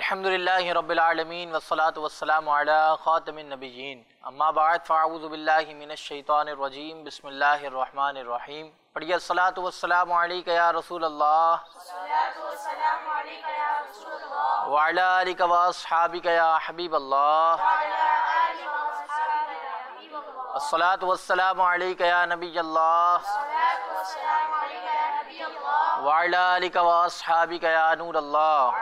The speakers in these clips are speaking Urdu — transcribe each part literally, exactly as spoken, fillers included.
الحمدللہ رب العالمین والصلاة والسلام علی خاتم النبیین اما بعد فاعوذ باللہ من الشیطان الرجیم بسم اللہ الرحمن الرحیم پڑھیے الصلاة والسلام علیک یا رسول اللہ وعلی آلک واصحابک یا حبیب اللہ الصلاة والسلام علیک یا نبی اللہ وعلی آلک واصحابک یا نور اللہ۔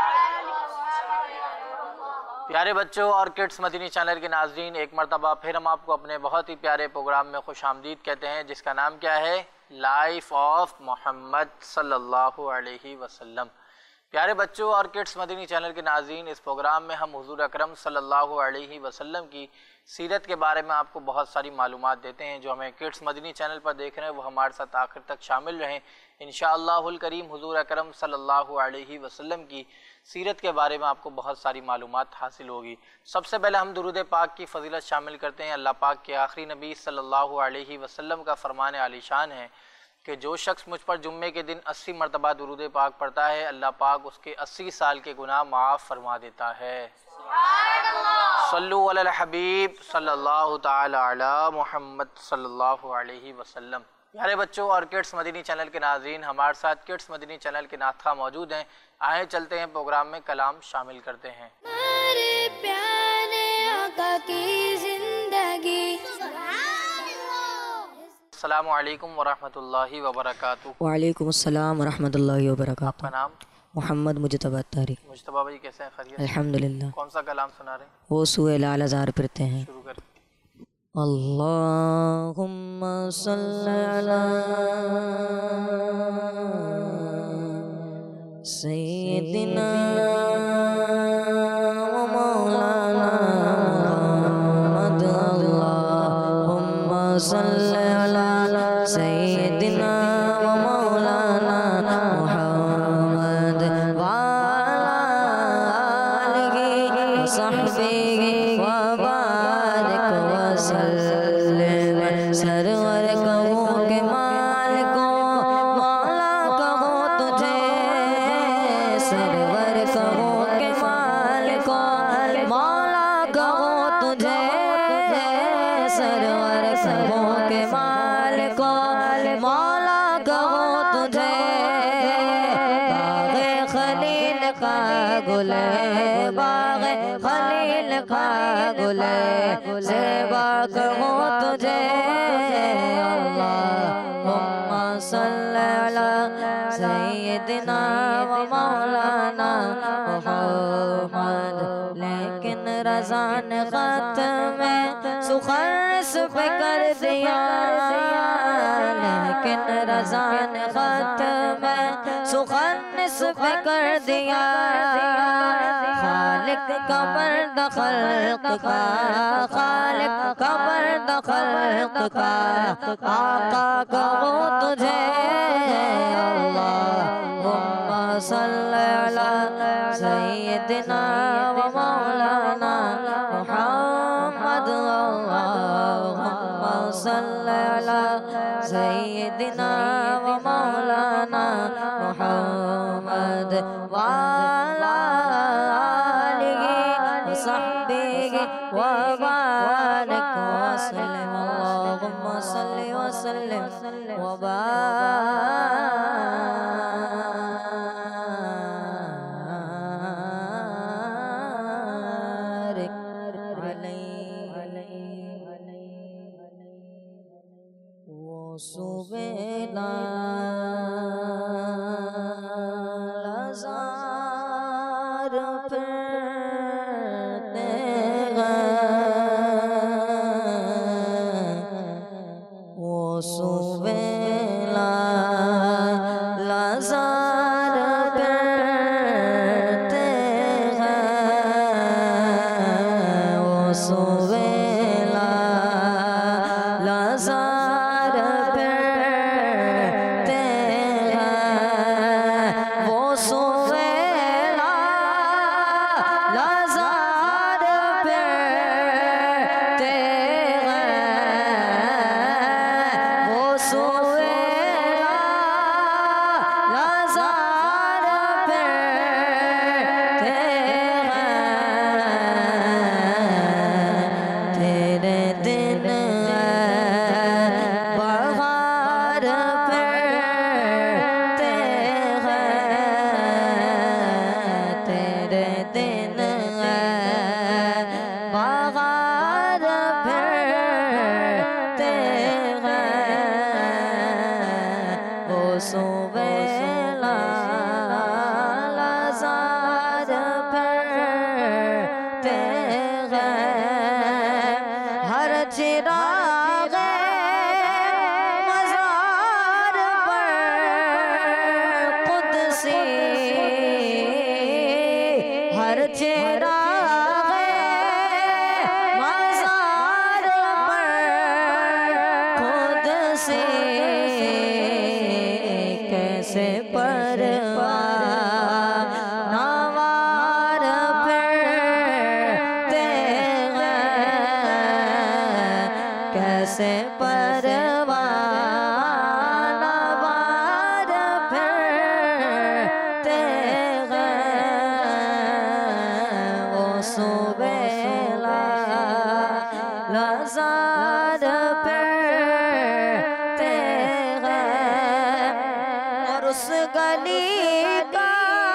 پیارے بچوں اور کڈس مدنی چینل کے ناظرین، ایک مرتبہ پھر ہم آپ کو اپنے بہت ہی پیارے پروگرام میں خوش آمدید کہتے ہیں، جس کا نام کیا ہے؟ لائف آف محمد صلی اللہ علیہ وسلم۔ پیارے بچوں اور کڈس مدنی چینل کے ناظرین، اس پروگرام میں ہم حضور اکرم صلی اللہ علیہ وسلم کی سیرت کے بارے میں آپ کو بہت ساری معلومات دیتے ہیں۔ جو ہمیں کڈس مدنی چینل پر دیکھ رہے ہیں وہ ہمارے ساتھ آخر تک شامل رہیں۔ انشاءاللہ الکریم حضور اکرم صلی اللہ علیہ وسلم کی سیرت کے بارے میں آپ کو بہت ساری معلومات حاصل ہوگی۔ سب سے پہلے ہم درود پاک کی فضیلت شامل کرتے ہیں۔ اللہ پاک کے آخری نبی صلی اللہ علیہ وسلم کا فرمان عالی شان ہے کہ جو شخص مجھ پر جمعے کے دن اسی مرتبہ درود پاک پڑھتا ہے، اللہ پاک اس کے اسی سال کے گناہ معاف فرما دیتا ہے۔ صلو علی الحبیب صلی اللہ تعالی علی محمد صلی اللہ علیہ وسلم۔ پیارے بچوں اور کڈس مدنی چینل کے ناظرین، ہمارے ساتھ کڈس مدنی چینل کے نعت خواہ موجود ہیں۔ آئیں چلتے ہیں پروگرام میں کلام شامل کرتے ہیں۔ ہمارے پیارے آقا کی زندگی۔ السلام علیکم ورحمۃ اللہ وبرکاتہ۔ وعلیکم السلام ورحمۃ اللہ وبرکاتہ۔ آپ کا نام؟ محمد مجتبیٰ اتاری۔ مجتبیٰ بھائی کیسے ہیں؟ خیریت؟ الحمدللہ۔ کون سا کلام سنا رہے ہیں؟ وہ سورہ لعل زار پڑھتے ہیں۔ شروع کریں۔ اللہم صلی علی سیدنا و مولانا محمد۔ اللہم صلی علی سیدنا و مولانا محمد وعلی آلہ و صحبہ و بارک وسلم۔ سرور کہوں کہ مالک مولا کہوں تجھے، سرور کہوں کہ مالک مولا کہوں تجھے، سرور کہوں کہ مالک مولا کہوں تجھے۔ باغ خلیل کا گل ہے، باغ خلیل کا گل ہے، زیبا کہوں تجھے۔ اللہم صلی علی سیدنا و مولانا محمد۔ لیکن رضا نے خط میں سخن اس پہ کر دیا، لیکن رضا نے خط میں سخن اس پہ کر دیا۔ خالق کا مرد خلق کا، خالق کا مرد خلق کا، آقا کہوں تجھے۔ اللہم صلی علی سیدنا و مولانا محمد۔ اللہم صلی علی سیدنا و مولانا محمد وعلی آلہ و صحبہ و بارک وسلم۔ اللہم صلی وسلم و بارک وہ صبح لازار پھرتے ہیں، وہ صبح وہ سویلا لازار پھرتے گئے ہر چراغ مزار پر قدسی ہر چراغ مزار پر قدسی کیسے پروان نوار پھرتے گئے کیسے پروان نوار پھرتے گئے وہ سویلا لازار پھرتے گئے اور اس گلی کا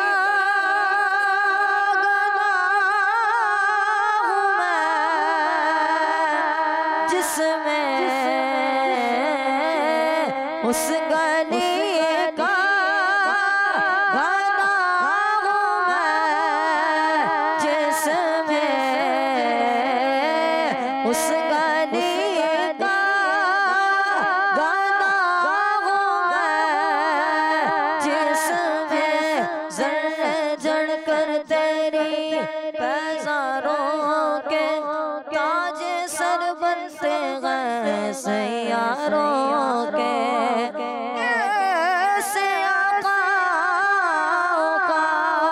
گناہ میں جس میں اس گلی کا گناہ میں جس میں اس گلی کا گناہ میں جس میں زر جڑ کر تیری پیزاروں کے تاج سر بنتے گئے سیاروں کے ایسے آقاؤں کا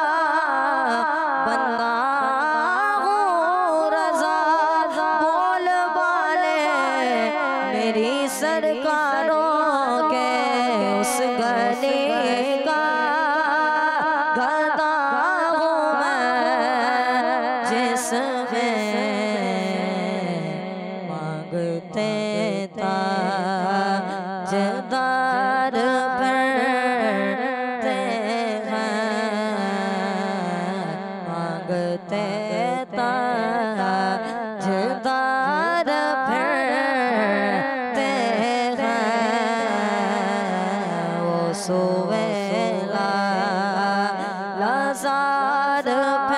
بندہ ہوں رضا بول بالے میری سرکاروں کے اس گلی کا گدا ہوں میں جس میں مانگتے تاجدار پھرتے ہیں مانگتے تاجدار پھرتے ہیں وہ سویلا لازار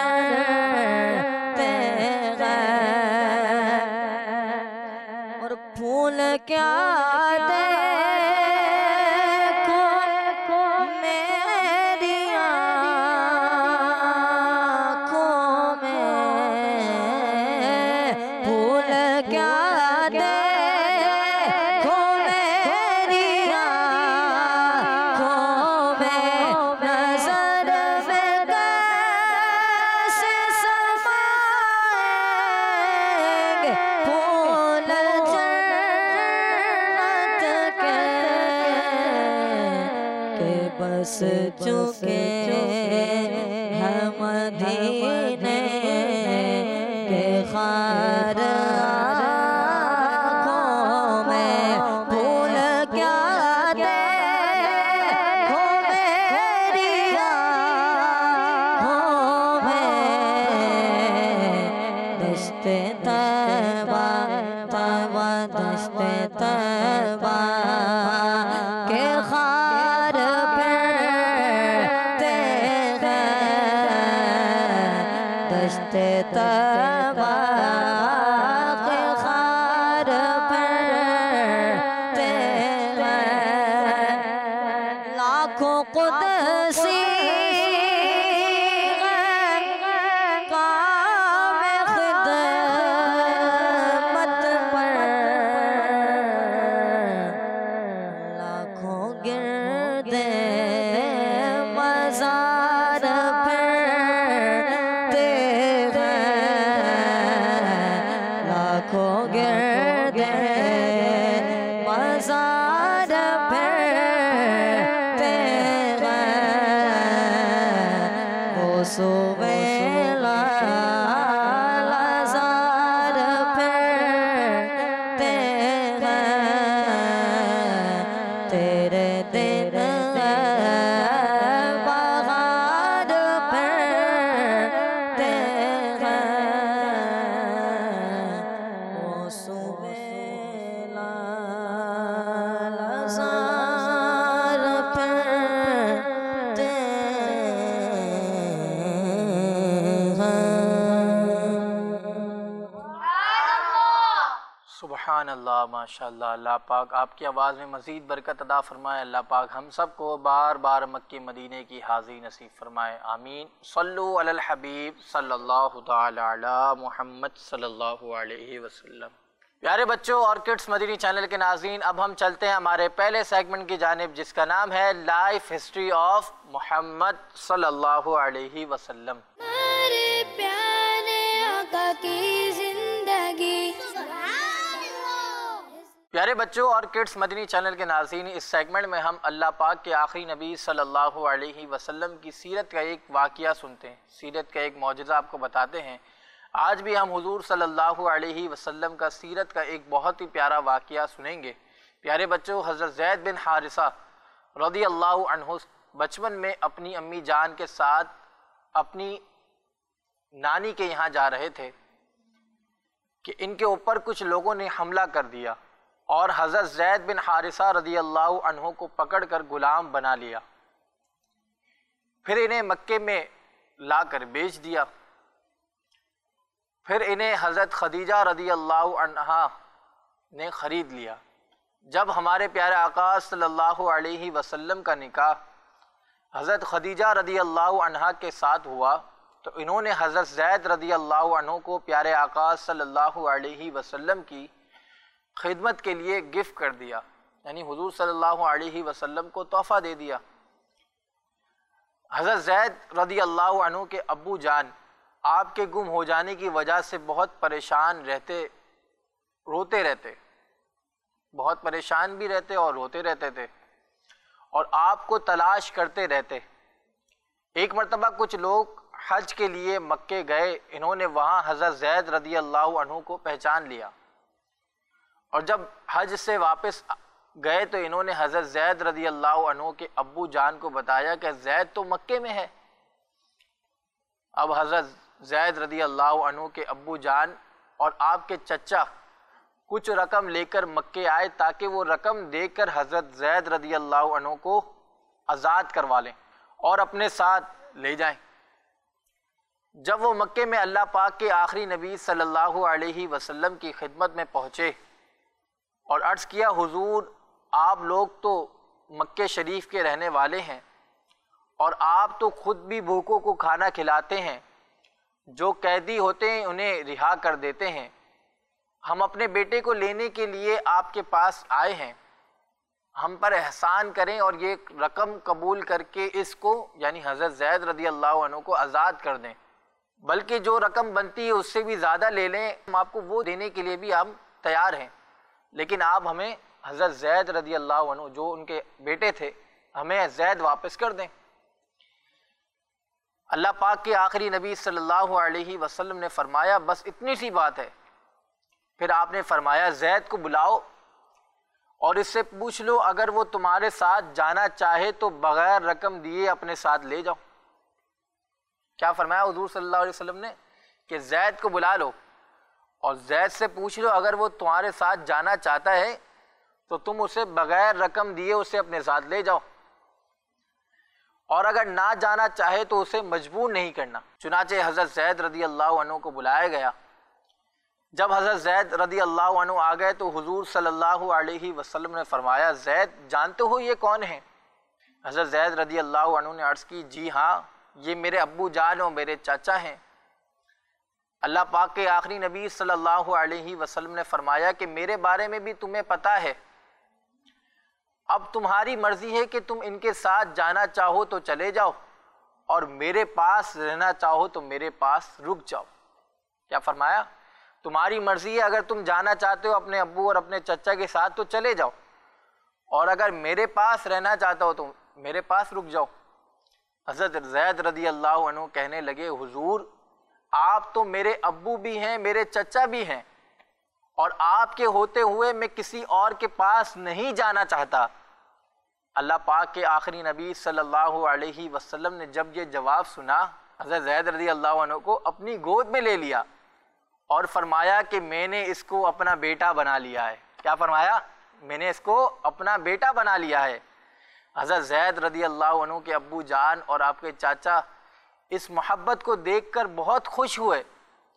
پھرتے گئے اور پھول کیا دیکھو میری آنکھوں میں پھول کیا دیکھو میری آنکھوں میں نظر میں کیسے سمائیں گے پھول جنت کے کہ بس چکے ہیں مدینے کے خار آنکھوں میں پھول کیا دیکھو میری آنکھوں میں دشت طیبہ طیبہ دشت طیبہ کے خار پھرتے گئے دشت طیبہ کے خار پھرتے گئے لاکھوں قدسی کام خدمت پر لاکھوں گردے مزار پھرتے گئے لاکھوں گردے مزار پھرتے گئے وہ سویلا لازار پھرتے گئے تیرے دن بغار پھرتے گئے وہ سویلا لازار پھرتے اللہ ماشاءاللہ، اللہ پاک آپ کی آواز میں مزید برکت عطا فرمائے، اللہ پاک ہم سب کو بار بار مکہ مدینے کی حاضری نصیب فرمائے، آمین۔ صلو علی الحبیب صلی اللہ تعالی علی محمد صلی اللہ علیہ وسلم۔ پیارے بچوں اور کڈس مدینی چینل کے ناظرین، اب ہم چلتے ہیں ہمارے پہلے سیگمنٹ کی جانب، جس کا نام ہے لائف ہسٹری آف محمد صلی اللہ علیہ وسلم۔ ہمارے پیارے آقا کی زندگی۔ پیارے بچوں اور کڈس مدنی چینل کے ناظرین، اس سیگمنٹ میں ہم اللہ پاک کے آخری نبی صلی اللہ علیہ وسلم کی سیرت کا ایک واقعہ سنتے ہیں، سیرت کا ایک معجزہ آپ کو بتاتے ہیں۔ آج بھی ہم حضور صلی اللہ علیہ وسلم کا سیرت کا ایک بہت ہی پیارا واقعہ سنیں گے۔ پیارے بچوں، حضرت زید بن حارثہ رضی اللہ عنہ بچپن میں اپنی امی جان کے ساتھ اپنی نانی کے یہاں جا رہے تھے کہ ان کے اوپر کچھ لوگوں نے حملہ کر دیا اور حضرت زید بن حارثہ رضی اللہ عنہ کو پکڑ کر غلام بنا لیا، پھر انہیں مکے میں لا کر بیچ دیا، پھر انہیں حضرت خدیجہ رضی اللہ عنہا نے خرید لیا۔ جب ہمارے پیارے آقا صلی اللہ علیہ وسلم کا نکاح حضرت خدیجہ رضی اللہ عنہا کے ساتھ ہوا تو انہوں نے حضرت زید رضی اللہ عنہ کو پیارے آقا صلی اللہ علیہ وسلم کی خدمت کے لیے گفٹ کر دیا، یعنی حضور صلی اللہ علیہ وسلم کو تحفہ دے دیا۔ حضرت زید رضی اللہ عنہ کے ابو جان آپ کے گم ہو جانے کی وجہ سے بہت پریشان رہتے، روتے رہتے، بہت پریشان بھی رہتے اور روتے رہتے تھے اور آپ کو تلاش کرتے رہتے۔ ایک مرتبہ کچھ لوگ حج کے لیے مکے گئے، انہوں نے وہاں حضرت زید رضی اللہ عنہ کو پہچان لیا اور جب حج سے واپس گئے تو انہوں نے حضرت زید رضی اللہ عنہ کے ابو جان کو بتایا کہ زید تو مکے میں ہے۔ اب حضرت زید رضی اللہ عنہ کے ابو جان اور آپ کے چچا کچھ رقم لے کر مکے آئے تاکہ وہ رقم دے کر حضرت زید رضی اللہ عنہ کو آزاد کروا لیں اور اپنے ساتھ لے جائیں۔ جب وہ مکے میں اللہ پاک کے آخری نبی صلی اللہ علیہ وسلم کی خدمت میں پہنچے اور عرض کیا، حضور آپ لوگ تو مکے شریف کے رہنے والے ہیں اور آپ تو خود بھی بھوکوں کو کھانا کھلاتے ہیں، جو قیدی ہوتے ہیں انہیں رہا کر دیتے ہیں، ہم اپنے بیٹے کو لینے کے لیے آپ کے پاس آئے ہیں، ہم پر احسان کریں اور یہ رقم قبول کر کے اس کو یعنی حضرت زید رضی اللہ عنہ کو آزاد کر دیں، بلکہ جو رقم بنتی ہے اس سے بھی زیادہ لے لیں، ہم آپ کو وہ دینے کے لیے بھی ہم تیار ہیں، لیکن آپ ہمیں حضرت زید رضی اللہ عنہ جو ان کے بیٹے تھے ہمیں زید واپس کر دیں۔ اللہ پاک کے آخری نبی صلی اللہ علیہ وسلم نے فرمایا بس اتنی سی بات ہے۔ پھر آپ نے فرمایا زید کو بلاؤ اور اس سے پوچھ لو اگر وہ تمہارے ساتھ جانا چاہے تو بغیر رقم دیے اپنے ساتھ لے جاؤ۔ کیا فرمایا حضور صلی اللہ علیہ وسلم نے کہ زید کو بلا لو اور زید سے پوچھ لو اگر وہ تمہارے ساتھ جانا چاہتا ہے تو تم اسے بغیر رقم دیے اسے اپنے ساتھ لے جاؤ، اور اگر نہ جانا چاہے تو اسے مجبور نہیں کرنا۔ چنانچہ حضرت زید رضی اللہ عنہ کو بلایا گیا۔ جب حضرت زید رضی اللہ عنہ آ گئے تو حضور صلی اللہ علیہ وسلم نے فرمایا زید جانتے ہو یہ کون ہیں؟ حضرت زید رضی اللہ عنہ نے عرض کی جی ہاں یہ میرے ابو جان اور میرے چاچا ہیں۔ اللہ پاک کے آخری نبی صلی اللہ علیہ وسلم نے فرمایا کہ میرے بارے میں بھی تمہیں پتہ ہے، اب تمہاری مرضی ہے کہ تم ان کے ساتھ جانا چاہو تو چلے جاؤ اور میرے پاس رہنا چاہو تو میرے پاس رک جاؤ۔ کیا فرمایا؟ تمہاری مرضی ہے، اگر تم جانا چاہتے ہو اپنے ابو اور اپنے چچا کے ساتھ تو چلے جاؤ، اور اگر میرے پاس رہنا چاہتا ہو تو میرے پاس رک جاؤ۔ حضرت زید رضی اللہ عنہ کہنے لگے حضور آپ تو میرے ابو بھی ہیں میرے چچا بھی ہیں، اور آپ کے ہوتے ہوئے میں کسی اور کے پاس نہیں جانا چاہتا۔ اللہ پاک کے آخری نبی صلی اللہ علیہ وسلم نے جب یہ جواب سنا حضرت زید رضی اللہ عنہ کو اپنی گود میں لے لیا اور فرمایا کہ میں نے اس کو اپنا بیٹا بنا لیا ہے۔ کیا فرمایا؟ میں نے اس کو اپنا بیٹا بنا لیا ہے۔ حضرت زید رضی اللہ عنہ کے ابو جان اور آپ کے چاچا اس محبت کو دیکھ کر بہت خوش ہوئے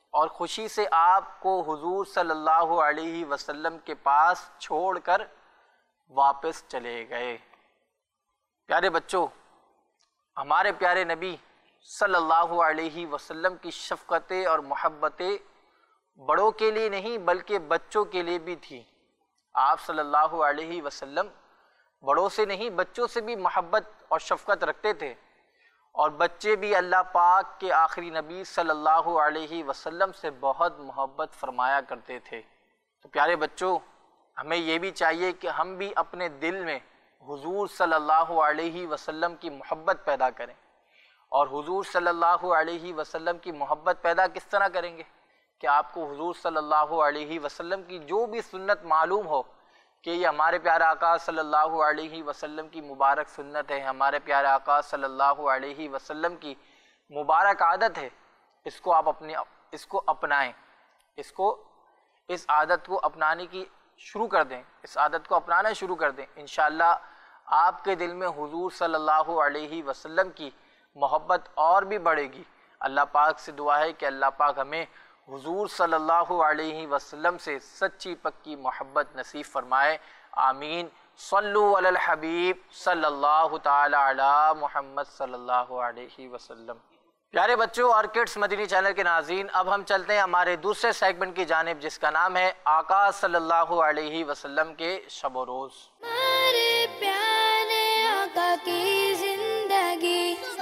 اور خوشی سے آپ کو حضور صلی اللہ علیہ وسلم کے پاس چھوڑ کر واپس چلے گئے۔ پیارے بچوں، ہمارے پیارے نبی صلی اللہ علیہ وسلم کی شفقتیں اور محبتیں بڑوں کے لیے نہیں بلکہ بچوں کے لیے بھی تھی۔ آپ صلی اللہ علیہ وسلم بڑوں سے نہیں بچوں سے بھی محبت اور شفقت رکھتے تھے، اور بچے بھی اللہ پاک کے آخری نبی صلی اللہ علیہ وسلم سے بہت محبت فرمایا کرتے تھے۔ تو پیارے بچوں، ہمیں یہ بھی چاہیے کہ ہم بھی اپنے دل میں حضور صلی اللہ علیہ وسلم کی محبت پیدا کریں۔ اور حضور صلی اللہ علیہ وسلم کی محبت پیدا کس طرح کریں گے؟ کہ آپ کو حضور صلی اللہ علیہ وسلم کی جو بھی سنت معلوم ہو کہ یہ ہمارے پیارے آقا صلی اللہ علیہ وسلم کی مبارک سنت ہے، ہمارے پیارے آقا صلی اللہ علیہ وسلم کی مبارک عادت ہے، اس کو آپ اپنے اس کو اپنائیں، اس کو اس عادت کو اپنانے کی شروع کر دیں، اس عادت کو اپنانا شروع کر دیں۔ انشاءاللہ آپ کے دل میں حضور صلی اللہ علیہ وسلم کی محبت اور بھی بڑھے گی۔ اللہ پاک سے دعا ہے کہ اللہ پاک ہمیں حضور صلی اللہ علیہ وسلم سے سچی پکی محبت نصیب فرمائے، آمین۔ صلو علی الحبیب صلی اللہ تعالی علی محمد صلی اللہ علیہ وسلم۔ پیارے بچوں اور کڈس مدنی چینل کے ناظرین، اب ہم چلتے ہیں ہمارے دوسرے سیگمنٹ کی جانب، جس کا نام ہے آقا صلی اللہ علیہ وسلم کے شب و روز۔ ہمارے پیارے آقا کی زندگی۔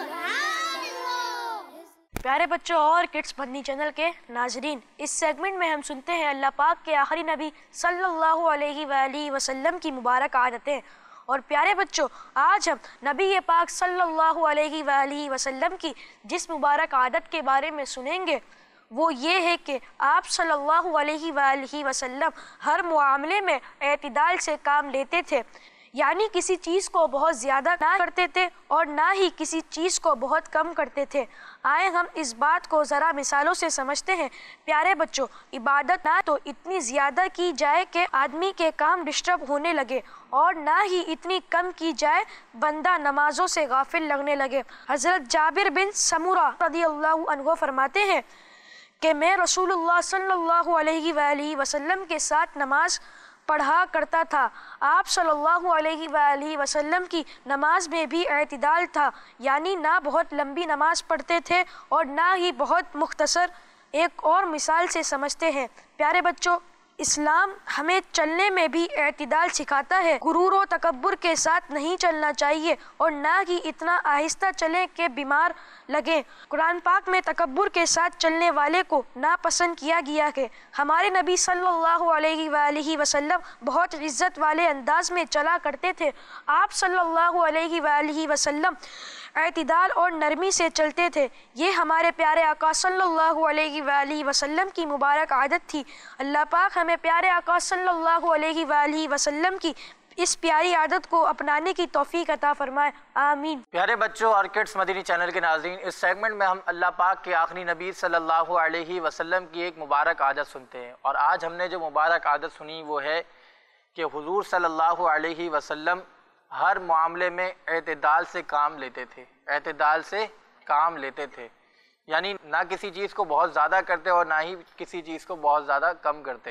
پیارے بچوں اور کڈس مدنی چینل کے ناظرین، اس سیگمنٹ میں ہم سنتے ہیں اللہ پاک کے آخری نبی صلی اللہ علیہ وآلہ وسلم کی مبارک عادتیں۔ اور پیارے بچوں، آج ہم نبی پاک صلی اللہ علیہ وآلہ وسلم کی جس مبارک عادت کے بارے میں سنیں گے وہ یہ ہے کہ آپ صلی اللہ علیہ وآلہ وسلم ہر معاملے میں اعتدال سے کام لیتے تھے، یعنی کسی چیز کو بہت زیادہ نہ کرتے تھے اور نہ ہی کسی چیز کو بہت کم کرتے تھے۔ آئے ہم اس بات کو ذرا مثالوں سے سمجھتے ہیں۔ پیارے بچوں، عبادت نہ تو اتنی زیادہ کی جائے کہ آدمی کے کام ڈسٹرب ہونے لگے، اور نہ ہی اتنی کم کی جائے بندہ نمازوں سے غافل لگنے لگے۔ حضرت جابر بن سمورہ رضی اللہ عنہ فرماتے ہیں کہ میں رسول اللہ صلی اللہ علیہ وآلہ وسلم کے ساتھ نماز پڑھا کرتا تھا۔ آپ صلی اللہ علیہ وآلہ وسلم کی نماز میں بھی اعتدال تھا، یعنی نہ بہت لمبی نماز پڑھتے تھے اور نہ ہی بہت مختصر۔ ایک اور مثال سے سمجھتے ہیں۔ پیارے بچوں، اسلام ہمیں چلنے میں بھی اعتدال سکھاتا ہے۔ غرور و تکبر کے ساتھ نہیں چلنا چاہیے اور نہ ہی اتنا آہستہ چلیں کہ بیمار لگیں۔ قرآن پاک میں تکبر کے ساتھ چلنے والے کو ناپسند کیا گیا ہے۔ ہمارے نبی صلی اللہ علیہ وآلہ وسلم بہت عزت والے انداز میں چلا کرتے تھے۔ آپ صلی اللہ علیہ وآلہ وسلم اعتدال اور نرمی سے چلتے تھے۔ یہ ہمارے پیارے آقا صلی اللہ علیہ وآلہ وسلم کی مبارک عادت تھی۔ اللہ پاک ہمیں پیارے آقا صلی اللہ علیہ وآلہ وسلم کی اس پیاری عادت کو اپنانے کی توفیق عطا فرمائے، آمین۔ پیارے بچوں اور کڈس مدنی چینل کے ناظرین، اس سیگمنٹ میں ہم اللہ پاک کے آخری نبی صلی اللہ علیہ وسلم کی ایک مبارک عادت سنتے ہیں، اور آج ہم نے جو مبارک عادت سنی وہ ہے کہ حضور صلی اللہ علیہ وسلم ہر معاملے میں اعتدال سے کام لیتے تھے، اعتدال سے کام لیتے تھے، یعنی نہ کسی چیز کو بہت زیادہ کرتے اور نہ ہی کسی چیز کو بہت زیادہ کم کرتے۔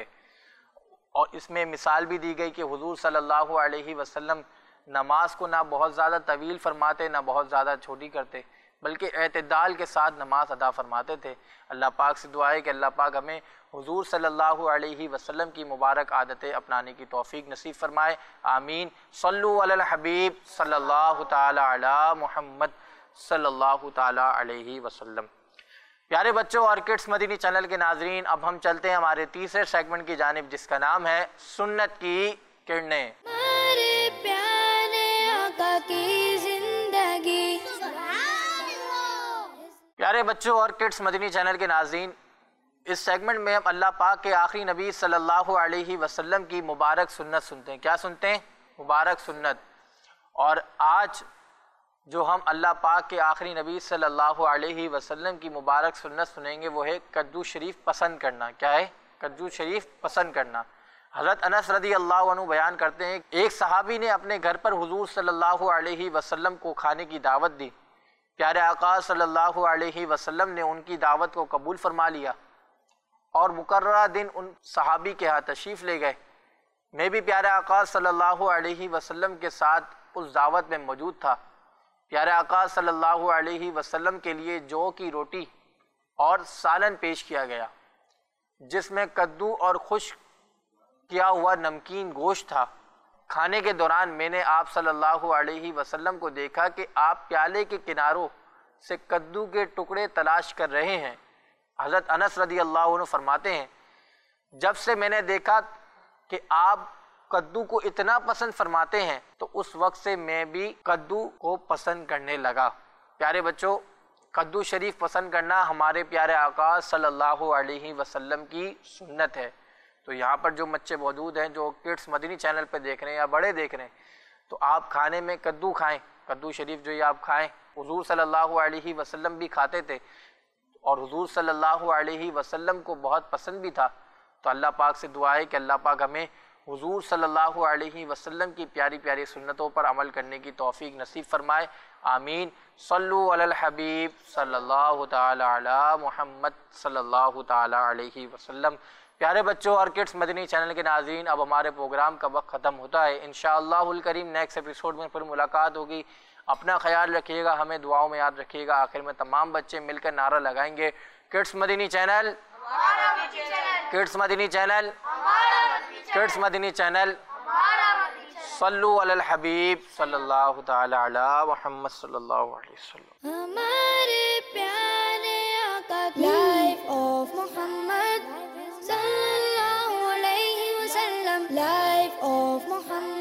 اور اس میں مثال بھی دی گئی کہ حضور صلی اللہ علیہ وسلم نماز کو نہ بہت زیادہ طویل فرماتے نہ بہت زیادہ چھوٹی کرتے، بلکہ اعتدال کے ساتھ نماز ادا فرماتے تھے۔ اللہ پاک سے دعا ہے کہ اللہ پاک ہمیں حضور صلی اللہ علیہ وسلم کی مبارک عادتیں اپنانے کی توفیق نصیب فرمائے، آمین۔ صلو علی الحبیب صلی اللہ تعالی علی محمد صلی اللہ تعالی علیہ وسلم۔ پیارے بچوں اور کڈس مدنی چینل کے ناظرین، اب ہم چلتے ہیں ہمارے تیسرے سیگمنٹ کی جانب، جس کا نام ہے سنت کی کرنیں۔ ہمارے پیارے آقا کی زندگی۔ پیارے بچوں اور کڈس مدنی چینل کے ناظرین، اس سیگمنٹ میں ہم اللہ پاک کے آخری نبی صلی اللہ علیہ وسلم کی مبارک سنت سنتے ہیں۔ کیا سنتے ہیں؟ مبارک سنت۔ اور آج جو ہم اللہ پاک کے آخری نبی صلی اللہ علیہ وسلم کی مبارک سنت سنیں گے وہ ہے کدو شریف پسند کرنا۔ کیا ہے؟ کدو شریف پسند کرنا۔ حضرت انس رضی اللہ عنہ بیان کرتے ہیں، ایک صحابی نے اپنے گھر پر حضور صلی اللہ علیہ وسلم کو کھانے کی دعوت دی۔ پیارے آقا صلی اللہ علیہ وسلم نے ان کی دعوت کو قبول فرما لیا اور مقررہ دن ان صحابی کے ہاں تشریف لے گئے۔ میں بھی پیارے آقا صلی اللہ علیہ وسلم کے ساتھ اس دعوت میں موجود تھا۔ پیارے آقا صلی اللہ علیہ وسلم کے لیے جو کی روٹی اور سالن پیش کیا گیا، جس میں کدو اور خشک کیا ہوا نمکین گوشت تھا۔ کھانے کے دوران میں نے آپ صلی اللہ علیہ وسلم کو دیکھا کہ آپ پیالے کے کناروں سے کدو کے ٹکڑے تلاش کر رہے ہیں۔ حضرت انس رضی اللہ عنہ فرماتے ہیں، جب سے میں نے دیکھا کہ آپ کدو کو اتنا پسند فرماتے ہیں تو اس وقت سے میں بھی کدو کو پسند کرنے لگا۔ پیارے بچوں، کدو شریف پسند کرنا ہمارے پیارے آقا صلی اللہ علیہ وسلم کی سنت ہے۔ تو یہاں پر جو بچے موجود ہیں جو کڈس مدنی چینل پہ دیکھ رہے ہیں یا بڑے دیکھ رہے ہیں، تو آپ کھانے میں کدو کھائیں، کدو شریف جو یہ آپ کھائیں۔ حضور صلی اللہ علیہ وسلم بھی کھاتے تھے اور حضور صلی اللہ علیہ وسلم کو بہت پسند بھی تھا۔ تو اللہ پاک سے دعا ہے کہ اللہ پاک ہمیں حضور صلی اللہ علیہ وسلم کی پیاری پیاری سنتوں پر عمل کرنے کی توفیق نصیب فرمائے، آمین۔ صلو علی الحبیب صلی اللہ تعالی علی محمد صلی اللہ تعالی علیہ وسلم۔ پیارے بچوں اور کڈس مدنی چینل کے ناظرین، اب ہمارے پروگرام کا وقت ختم ہوتا ہے۔ انشاءاللہ الکریم نیکسٹ ایپیسوڈ میں پھر ملاقات ہوگی۔ اپنا خیال رکھیے گا، ہمیں دعاؤں میں یاد رکھیے گا۔ آخر میں تمام بچے مل کر نعرہ لگائیں گے، kids Madani channel, kids Madani channel, kids Madani channel, صلو علی الحبیب صلی اللہ تعالی علی محمد صلی اللہ علیہ وسلم۔ ہمارے پیارے آقا کی لائف آف محمد صلی اللہ علیہ وسلم، لائف آف محمد